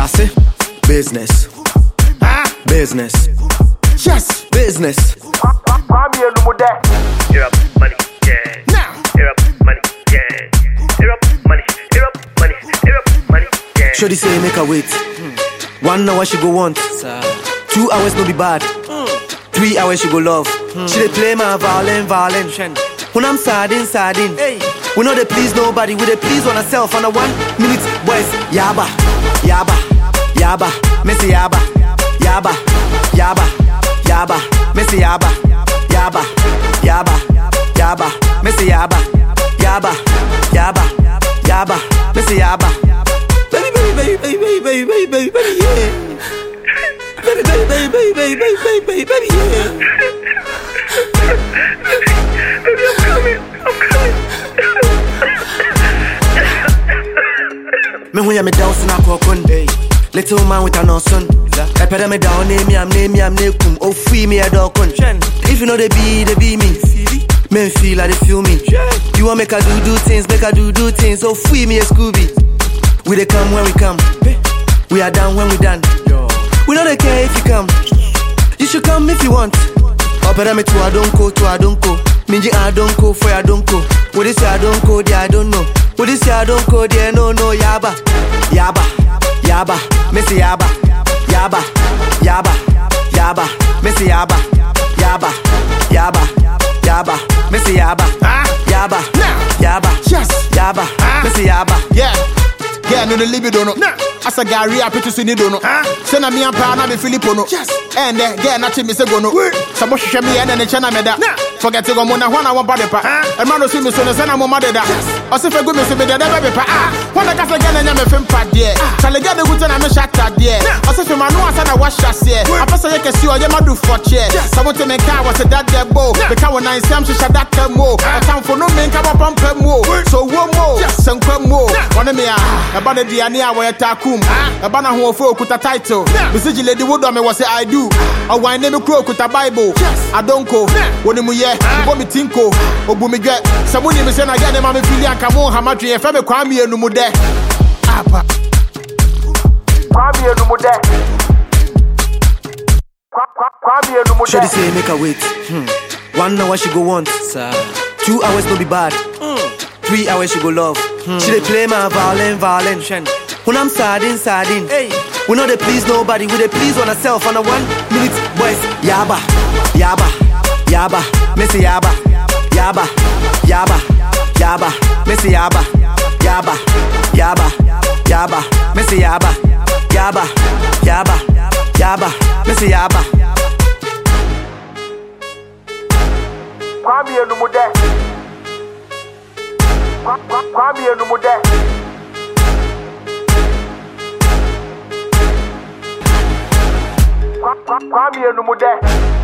Chassis, business. Business. Yes, business. You're up money, yeah. Now. You're up money, yeah. You're up money, you're up money, you're up money, yeah. Shorty say make her wait. 1 hour she go want. 2 hours no be bad. 3 hours she go love. She dey play my violin. When I'm sardine. We know they please nobody. We dey please on ourselves. On a 1 minute boys. Yaba. Missy yaba. Missy yaba. Missy yaba. Missy yaba. Baby, yeah. Baby, yeah. Baby, I'm coming. Me when you me down so na kokon. Little man with an awesome. I put me down, name me, kum. Oh, free me a dog con. If you know they be me. Men feel like they feel me. You want make I do things, Oh, free me a Scooby. We they come when we come. We are done when we done. We don't care if you come. You should come if you want. Opera me to I don't go. Minji I don't go for I don't go. What is I don't go there I don't know. What is I don't go there no yaba. Missy yaba. Missy yaba. Missy yaba. Yes. Missy yaba. Yeah, no the libido no. As a Gary, I put you in the dono. Send me a partner, me Filippo no. And get nothing, Miss Gono. Some show me and the China meda. Forget to go on one body pa. And man, see me so the son of my mother. As if I go, Miss Beda, baby pa. When I got again and I'm a film pad, dear. Shall I get the good and I'm a shot at dear? As if my no said I was shot here. I pass a can see or you might do for chair. Someone to make car was a dad there bow. The cow and I sam she shot that more. I come for no man come up on more. So one more, some more. One of me, about the Diania where Takum, a banner who folk with a title. Message Lady Woodome was say I do. A wine name croak with a Bible. I don't go. When you ye, Bobby Tinko, or Bumiget. Someone even said I get them. I'm a Filian Camon, Hamatri, and Fabio Kwame and Numude. Apa Kwame and Numude. Shorty say make her wait. 1 hour she go want. 2 hours no be bad. 3 hours she go love. She dey play my violin. When I'm sardine. We know they please nobody. We dey please on ourselves. On a 1 minute boys. Yaba. Missy yaba. Missy yaba. Missy yaba. Missy yaba. Kwame and Numude. Kwame and Numude. Kwame and Numude.